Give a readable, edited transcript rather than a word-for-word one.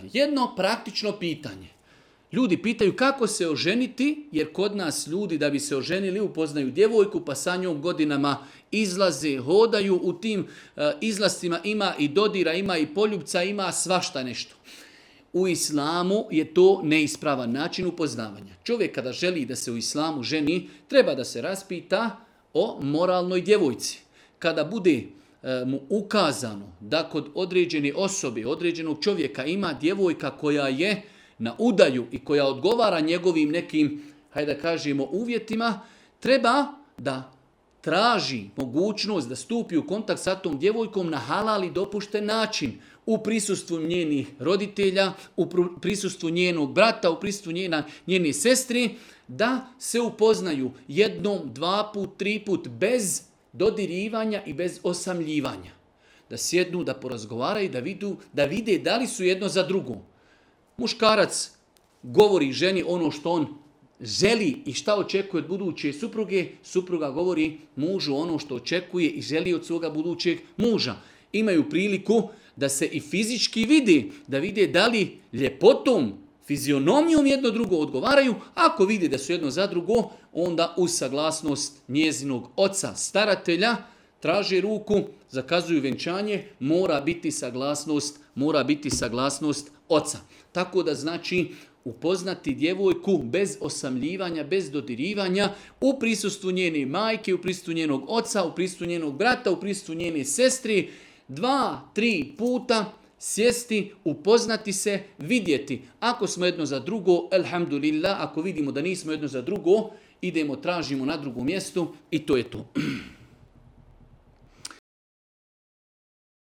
Jedno praktično pitanje. Ljudi pitaju kako se oženiti, jer kod nas ljudi da bi se oženili upoznaju djevojku, pa sa njom godinama izlaze, hodaju. U tim izlascima ima i dodira, ima i poljubca, ima svašta nešto. U islamu je to neispravan način upoznavanja. Čovjek kada želi da se u islamu ženi, treba da se raspita o moralnoj djevojci. Kada bude mu ukazano da kod određene osobe, određenog čovjeka ima djevojka koja je na udaju i koja odgovara njegovim nekim, hajde da kažemo, uvjetima, treba da traži mogućnost da stupi u kontakt sa tom djevojkom na halal i dopušten način. U prisustvu njenih roditelja, u prisustvu njenog brata, u prisustvu njene sestre, da se upoznaju jednom, dva put, tri put, bez dodirivanja i bez osamljivanja. Da sjednu, da porazgovaraju, da vide da li su jedno za drugo. Muškarac govori ženi ono što on želi i šta očekuje od buduće supruge, supruga govori mužu ono što očekuje i želi od svoga budućeg muža. Imaju priliku da se i fizički vidi, da vide da li ljepotom, fizionomijom jedno drugo odgovaraju. Ako vide da su jedno za drugo, onda uz saglasnost njezinog oca, staratelja, traže ruku, zakazuju venčanje, mora biti saglasnost oca. Tako da znači upoznati djevojku bez osamljivanja, bez dodirivanja, u prisustvu njene majke, u prisustvu njenog oca, u prisustvu njenog brata, u prisustvu njene sestri, 2-3 puta sjesti, upoznati se, vidjeti. Ako smo jedno za drugo, elhamdulillah, ako vidimo da nismo jedno za drugo, idemo, tražimo na drugom mjestu i to je to.